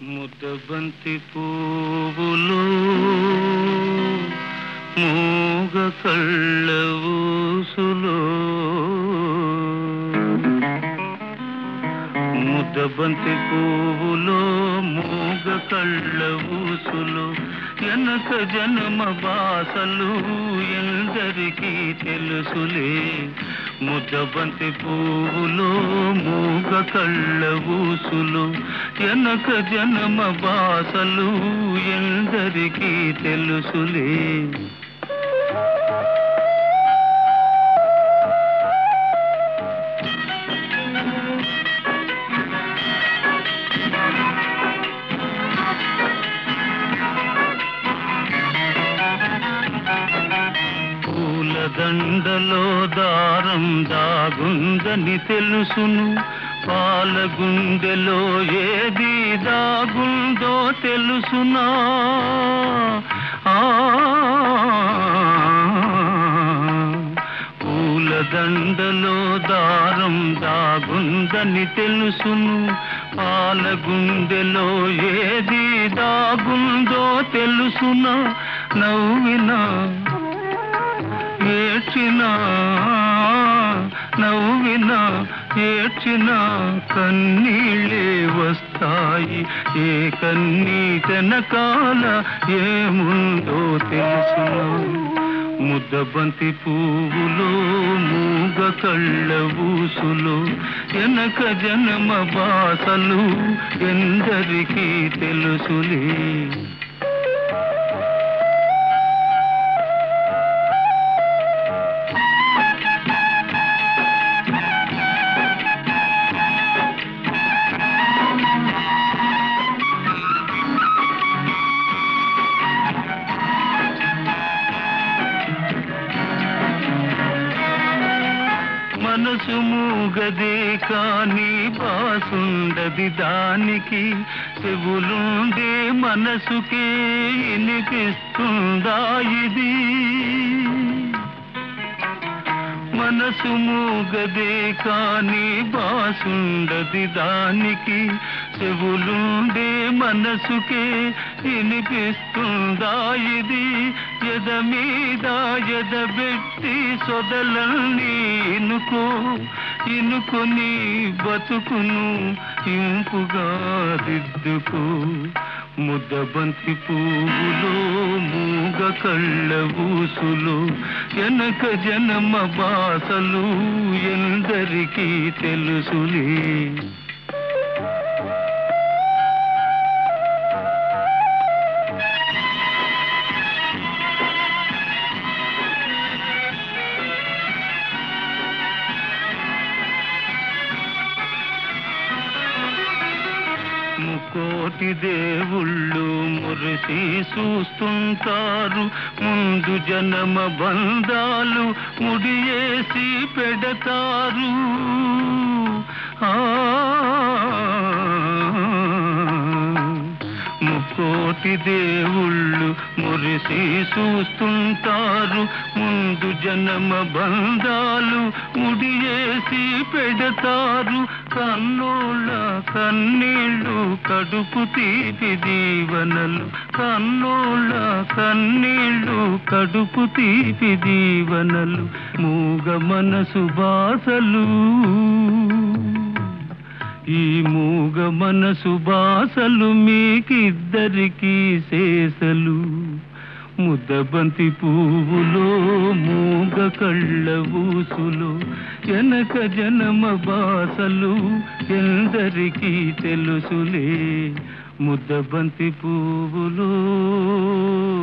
ముద్దబంతి పువ్వులో మూగ కళ్ళ ఊసులో ముద్దబంతి పువ్వులో మూగ కళ్ళ ఊసులో ఎనక జన్మ బాసలు ఎందరికీ తెలుసులే. ముద్దబంతి పువ్వులో మూగ కళ్ళ ఊసులో ఎనక జన్మ బాసలు ఎందరికీ తెలుసులే. దండలో దారం దాగుందని తెలుసును, పాల గుండెలో ఏది దాగుందో తెలుసునా. పూల దండలో దారం దాగుందని తెలుసును, పాల గుండెలో ఏది దాగుందో తెలుసునా. నవ్వినా ఏడ్చినా నవ్వినా ఏడ్చినా కన్నీళ్ళే వస్తాయి. ఏ కన్నీటెనకాల ఏముందో తెలుసునా. ముద్దబంతి పువ్వులో మూగ కళ్ళ ఊసులో ఎనక జన్మ బాసలు ఎందరికీ తెలుసులే. మనసు మూగదే కాని బాసుండది దానికి, చెవులుండే మనసుకే వినిపిస్తుందా ఇది. మనసు మూగదే కాని బాసుండది దానికి, చెవులుండే మనసుకే వినిపిస్తుందా ఇది. ఎద మీద ఎదబెట్టి సొదలన్నీ ఇనుకొని బతుకును ఇంపుగా దిద్దుకో. ముద్దబంతి పువ్వులో మూగ కళ్ళ ఊసులో ఎనక జన్మ బాసలు ఎందరికీ తెలుసులే. ముకోటి దేవుళ్ళు మురిసి చూస్తుంటారు, ముందు జన్మ బంధాలు ముడియేసి పెడతారు. ముకోటి దేవుళ్ళు మురిసి చూస్తుంటారు, ముందు జన్మ బంధాలు ముడియేసి పెడతారు. కన్నోళ్ళ కన్నీళ్ళు కడుపు తీపి దీవనలు, కన్నోళ్ళ కన్నీళ్ళు కడుపు తీపి దీవనలు. మూగ మనసు బాసలు ఈ మూగ మనసు బాసలు మీకిద్దరికీ శేషలు. ముద్దబంతి పువ్వులో మూగ కళ్ళ ఊసులో ఎనక జన్మ బాసలు ఎందరికీ తెలుసులే. ముద్దబంతి పువ్వులో